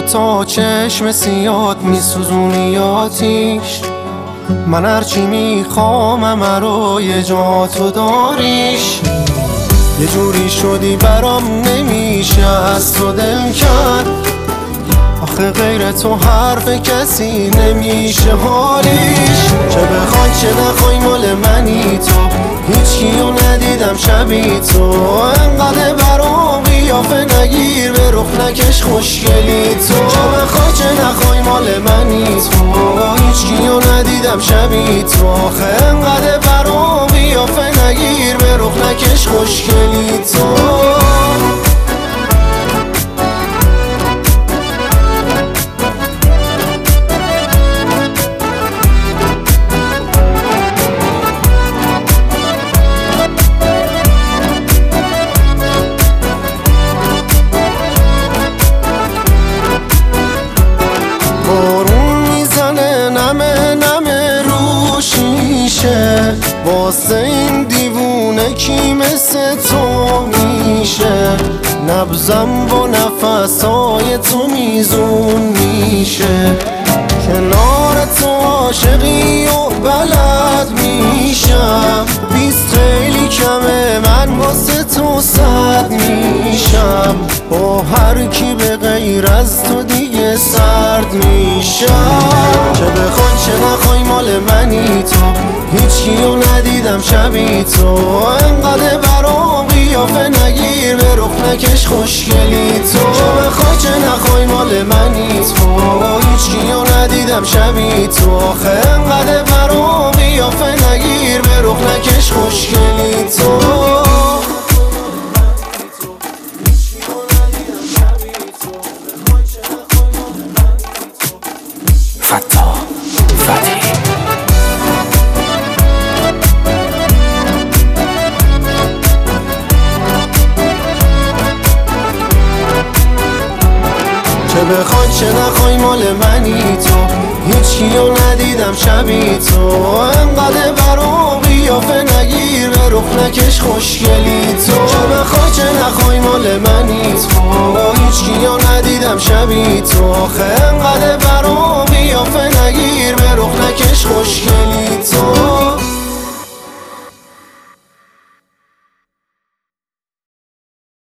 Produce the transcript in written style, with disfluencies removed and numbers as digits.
دوتا چشم سیاد میسوزونی آتیش. من هرچی میخوام همه رو یه جا تو داریش. یه جوری شدی برام نمیشه از تو دل کرد. آخه غیر تو حرف کسی نمیشه حالیش. چه بخوای چه نخوای مال منی تو، هیچ کیو ندیدم شبی تو. انقدر برام قیافه نگیر به رخ نکش خوشگلی تو. چه بخوای چه نخوای مال منی تو، هیچ کیو ندیدم شبی تو. آخه انقدر برام قیافه نگیر به رخ نکش خوشگلی تو. واسه این دیوونه کی مثل تو میشه؟ نبضم با نفسای تو میزون میشه. کنار تو عاشقی و بلد میشم. 20 خیلی کمه من واسه تو 100 میشم. با هر کی به غیر از تو دیگه سرد میشم. چه بخوای چه نخوای مال منی تو، هیچ کیو ندیدم شبی تو. انقدر برام قیافه نگیر به رخ نکش خوشگلی تو. چه بخوای چه نخوای مال منی تو، هیچ کیو ندیدم شبی تو. آخه انقدر برام قیافه نگیر به رخ نکش خوشگلی تو. چه بخوای چه نخوای مال منی تو، هیچ کیو ندیدم شبی تو. انقدر برام قیافه نگیر به رخ نکش خوشگلی تو. چه بخوای چه نخوای مال منی تو، هیچ کیو ندیدم شبی تو. آخه انقدر برام قیافه نگیر به رخ نکش خوشگلی